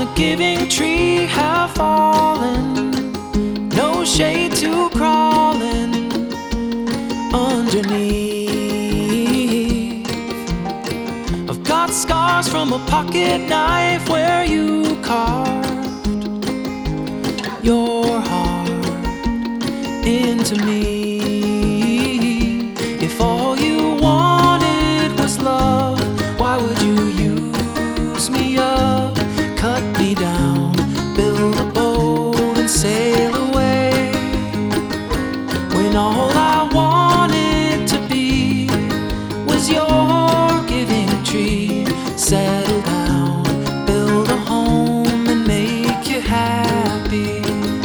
the giving tree have fallen, no shade to crawling underneath. I've got scars from a pocket knife where you carved your heart into me. If all you wanted was love, why would you use me up, cut me down, build a boat and sail away, when all I wanted to be was your giving tree? Settle down, build a home and make you happy.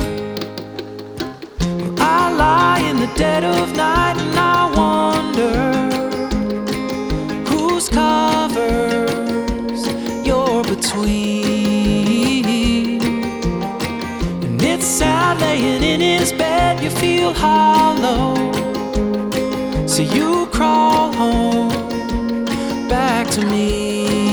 I lie in the dead of night and I wonder whose covers you're between. And it's sad laying in his bed, you feel hollow, so you crawl home back to me.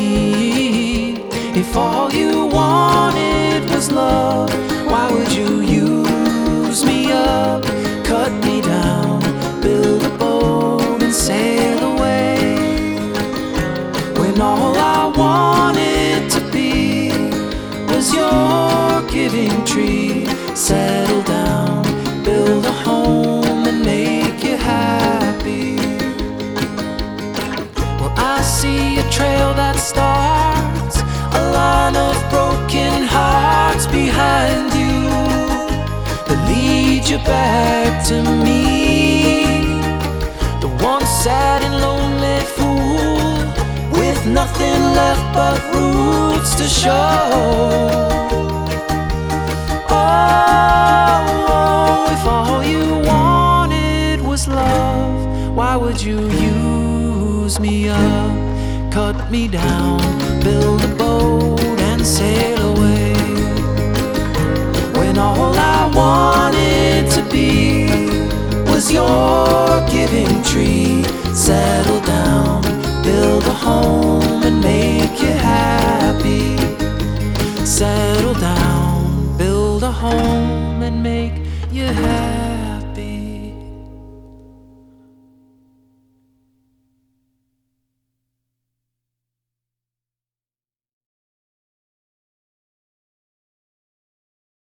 If all you wanted was love, why would you use me up, cut me down, build a boat and sail away, when all I wanted to be was your giving tree? Settle down, build a home and make you happy. Well, I see a trail that starts a line of broken hearts behind you, that lead you back to me, the one sad and lonely fool with nothing left but roots to show. Oh, if all you wanted was love, why would you use me up, cut me down, build a boat and sail away, when all I wanted to be was your giving tree? Settle down, build a home and make you happy. Settle down, build a home and make you happy.